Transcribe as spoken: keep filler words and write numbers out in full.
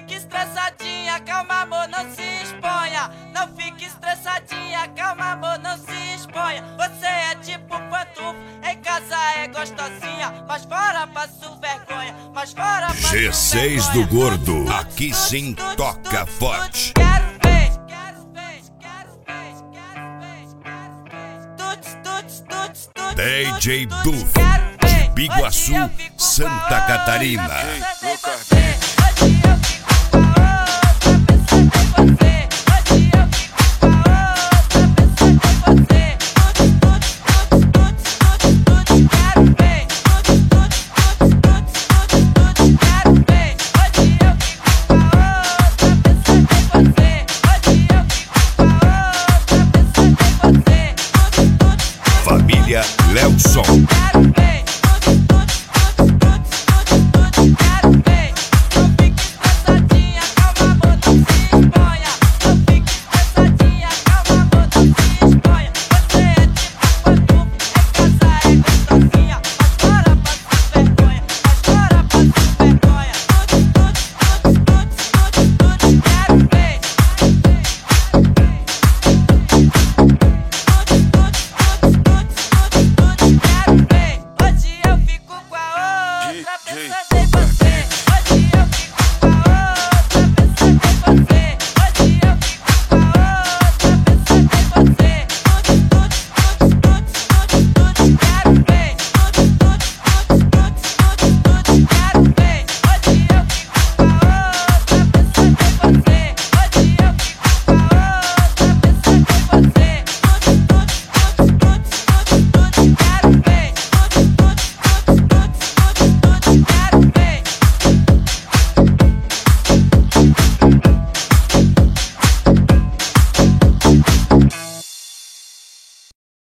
fique estressadinha, calma amor, não se exponha. Não fique estressadinha, calma amor, não se exponha. Você é tipo pantufo, em casa é gostosinha, mas fora passo vergonha, mas fora passo G seis vergonha. do Gordo, aqui sim toca forte. Quero ver, quero ver, quero ver, quero ver, quero ver. Tuts, tuts, tuts, tuts, D J tuts, Duff, quero ver. de Biguaçu, Hoje eu fico Santa com Catarina. outra